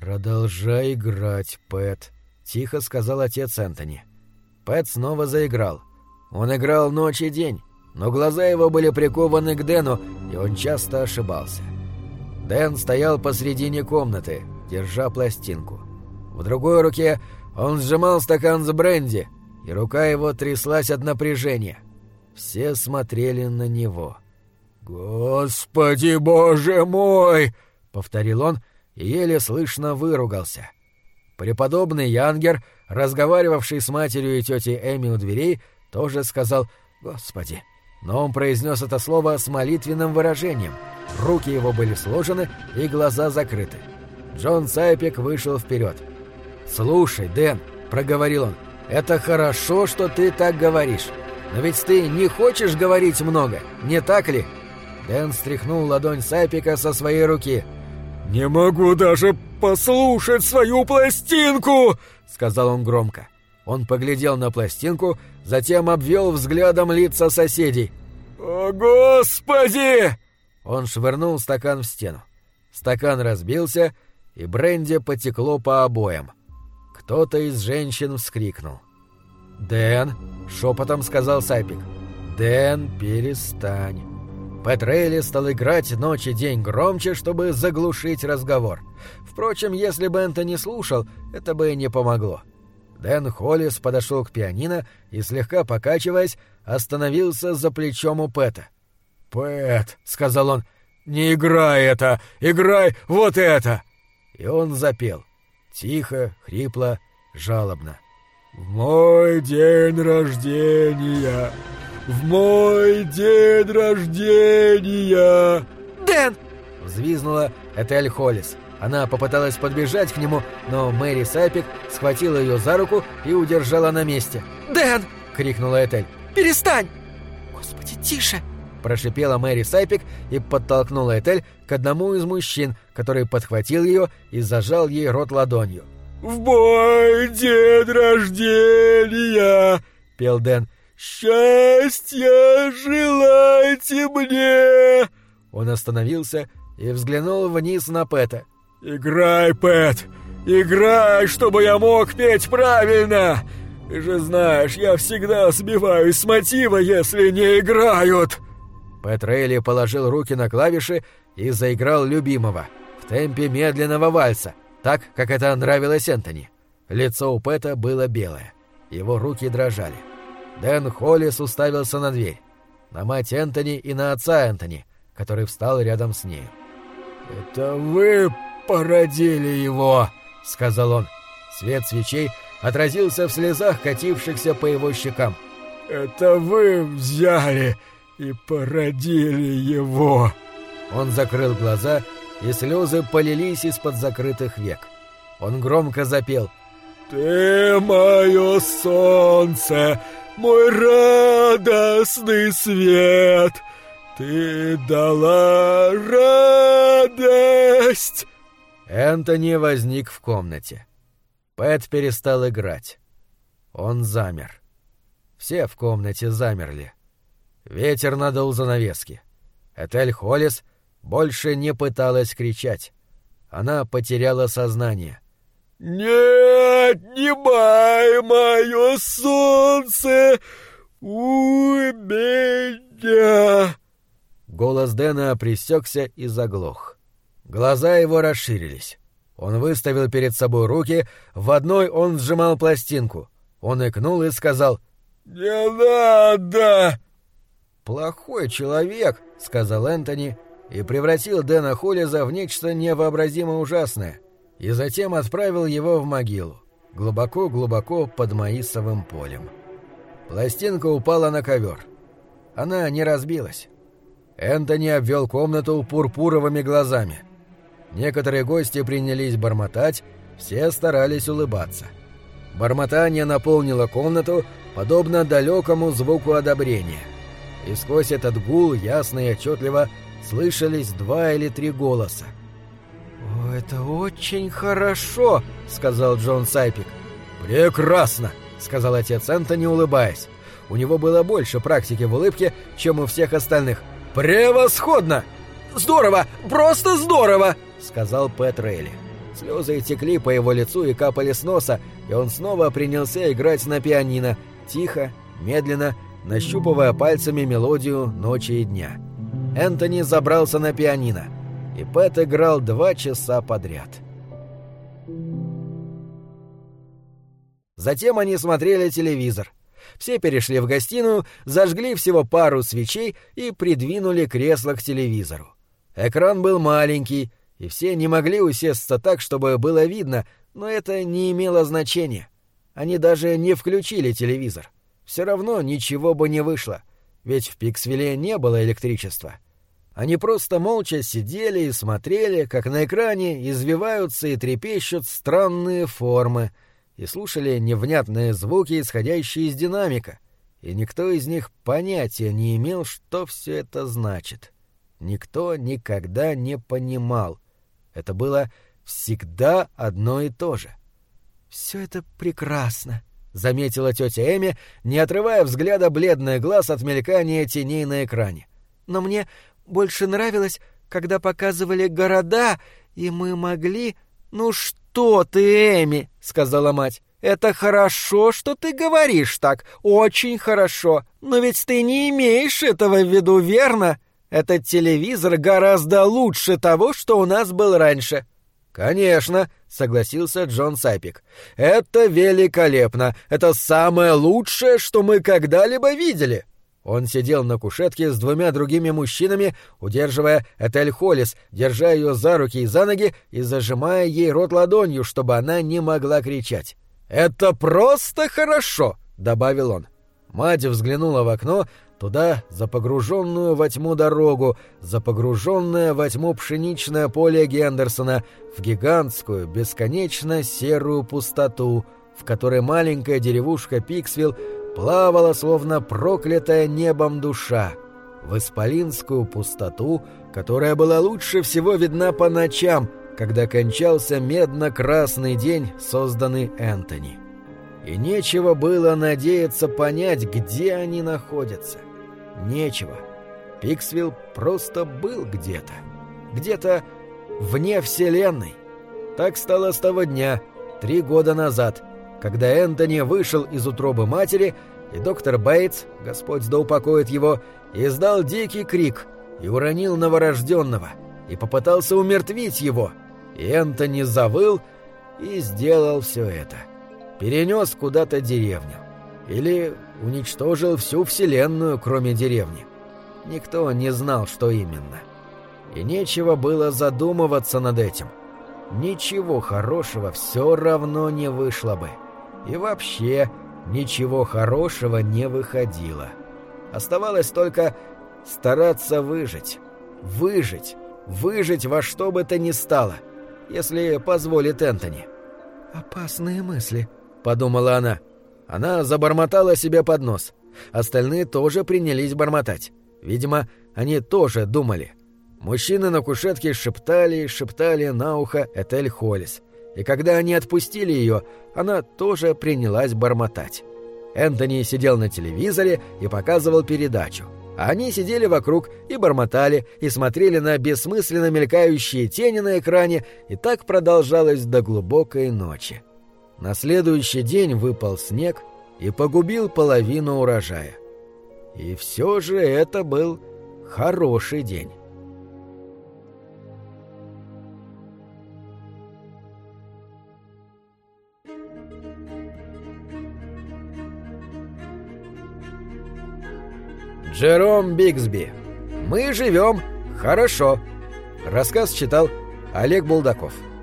«Продолжай играть, Пэт», — тихо сказал отец Энтони. Пэт снова заиграл. Он играл ночь и день, но глаза его были прикованы к Дэну, и он часто ошибался. Дэн стоял посредине комнаты, держа пластинку. В другой руке он сжимал стакан с бренди, и рука его тряслась от напряжения. Все смотрели на него. «Господи, боже мой!» — повторил он и еле слышно выругался. Преподобный Янгер, разговаривавший с матерью и тетей Эми у дверей, тоже сказал «Господи». Но он произнес это слово с молитвенным выражением. Руки его были сложены и глаза закрыты. Джон Сайпик вышел вперед. «Слушай, Дэн», — проговорил он, — «это хорошо, что ты так говоришь. Но ведь ты не хочешь говорить много, не так ли?» Дэн стряхнул ладонь Сайпика со своей руки. «Не могу даже послушать свою пластинку!» — сказал он громко. Он поглядел на пластинку, затем обвел взглядом лица соседей. «О, Господи!» Он швырнул стакан в стену. Стакан разбился, и бренди потекло по обоям. Кто-то из женщин вскрикнул. «Дэн!» — шепотом сказал Сайпик. «Дэн, перестань!» Пэт Рейли стал играть ночь и день громче, чтобы заглушить разговор. Впрочем, если бы Энтони слушал, это бы и не помогло. Дэн Холлис подошел к пианино и, слегка покачиваясь, остановился за плечом у Пэта. «Пэт», — сказал он, — «не играй это, играй вот это!» И он запел. Тихо, хрипло, жалобно. «В мой день рождения! В мой день рождения!» «Дэн!» — взвизгнула Этель Холлис. Она попыталась подбежать к нему, но Мэри Сайпик схватила ее за руку и удержала на месте. «Дэн!» — крикнула Этель. «Перестань!» «Господи, тише!» — прошипела Мэри Сайпик и подтолкнула Этель к одному из мужчин, который подхватил ее и зажал ей рот ладонью. «В мой день рождения!» — пел Дэн. «Счастья желайте мне!» Он остановился и взглянул вниз на Пэта. «Играй, Пэт! Играй, чтобы я мог петь правильно! Ты же знаешь, я всегда сбиваюсь с мотива, если не играют!» Пэт Рейли положил руки на клавиши и заиграл любимого в темпе медленного вальса, так, как это нравилось Энтони. Лицо у Пэта было белое. Его руки дрожали. Дэн Холлис уставился на дверь, на мать Энтони и на отца Энтони, который встал рядом с нею. «Это вы породили его», — сказал он. Свет свечей отразился в слезах, катившихся по его щекам. «Это вы взяли и породили его». Он закрыл глаза, и слезы полились из-под закрытых век. Он громко запел. «Ты мое солнце, мой радостный свет, ты дала радость!» Энтони возник в комнате. Пэт перестал играть. Он замер. Все в комнате замерли. Ветер надул занавески. Этель Холлис больше не пыталась кричать. Она потеряла сознание. «Не отнимай мое солнце у меня!» Голос Дэна пресекся и заглох. Глаза его расширились. Он выставил перед собой руки, в одной он сжимал пластинку. Он икнул и сказал «Не надо!» «Плохой человек», — сказал Энтони, и превратил Дэна Холлиза в нечто невообразимо ужасное, и затем отправил его в могилу, глубоко-глубоко под маисовым полем. Пластинка упала на ковер. Она не разбилась. Энтони обвел комнату пурпуровыми глазами. Некоторые гости принялись бормотать, все старались улыбаться. Бормотание наполнило комнату, подобно далекому звуку одобрения. И сквозь этот гул ясно и отчетливо слышались 2 или 3 голоса. «О, это очень хорошо», — сказал Джон Сайпик. «Прекрасно», — сказал отец Энтони, улыбаясь. У него было больше практики в улыбке, чем у всех остальных. «Превосходно!» «Здорово! Просто здорово!» — сказал Пэт Рейли. Слезы текли по его лицу и капали с носа, и он снова принялся играть на пианино, тихо, медленно, нащупывая пальцами мелодию ночи и дня. Энтони забрался на пианино, и Пэт играл 2 часа подряд. Затем они смотрели телевизор. Все перешли в гостиную, зажгли всего пару свечей и придвинули кресло к телевизору. Экран был маленький, и все не могли усесться так, чтобы было видно, но это не имело значения. Они даже не включили телевизор. Все равно ничего бы не вышло, ведь в Пиксвилле не было электричества. Они просто молча сидели и смотрели, как на экране извиваются и трепещут странные формы, и слушали невнятные звуки, исходящие из динамика, и никто из них понятия не имел, что все это значит. Никто никогда не понимал. Это было всегда одно и то же. «Все это прекрасно», — заметила тетя Эми, не отрывая взгляда бледных глаз от мелькания теней на экране. «Но мне больше нравилось, когда показывали города, и мы могли...» «Ну что ты, Эми», — сказала мать, — «это хорошо, что ты говоришь так, очень хорошо, но ведь ты не имеешь этого в виду, верно? Этот телевизор гораздо лучше того, что у нас был раньше». «Конечно», — согласился Джон Сапик. «Это великолепно, это самое лучшее, что мы когда-либо видели». Он сидел на кушетке с 2 другими мужчинами, удерживая Этель Холлис, держа ее за руки и за ноги и зажимая ей рот ладонью, чтобы она не могла кричать. «Это просто хорошо!» — добавил он. Мать взглянула в окно, туда, за погруженную во тьму дорогу, за погруженное во тьму пшеничное поле Гендерсона, в гигантскую, бесконечно серую пустоту, в которой маленькая деревушка Пиксвилл плавала, словно проклятая небом душа, в исполинскую пустоту, которая была лучше всего видна по ночам, когда кончался медно-красный день, созданный Энтони. И нечего было надеяться понять, где они находятся. Нечего. Пиксвилл просто был где-то. Где-то вне Вселенной. Так стало с того дня, 3 года назад, когда Энтони вышел из утробы матери, и доктор Бейтс, Господь да упокоит его, издал дикий крик и уронил новорожденного, и попытался умертвить его, и Энтони завыл и сделал все это. Перенес куда-то деревню. Или уничтожил всю Вселенную, кроме деревни. Никто не знал, что именно. И нечего было задумываться над этим. Ничего хорошего все равно не вышло бы. И вообще ничего хорошего не выходило. Оставалось только стараться выжить. Выжить во что бы то ни стало, если позволит Энтони. «Опасные мысли», — подумала она. Она забормотала себе под нос. Остальные тоже принялись бормотать. Видимо, они тоже думали. Мужчины на кушетке шептали на ухо Этель Холлис. И когда они отпустили ее, она тоже принялась бормотать. Энтони сидел на телевизоре и показывал передачу. А они сидели вокруг и бормотали, и смотрели на бессмысленно мелькающие тени на экране, и так продолжалось до глубокой ночи. На следующий день выпал снег и погубил половину урожая. И все же это был хороший день. Джером Бигсби. Мы живем хорошо. Рассказ читал Олег Булдаков.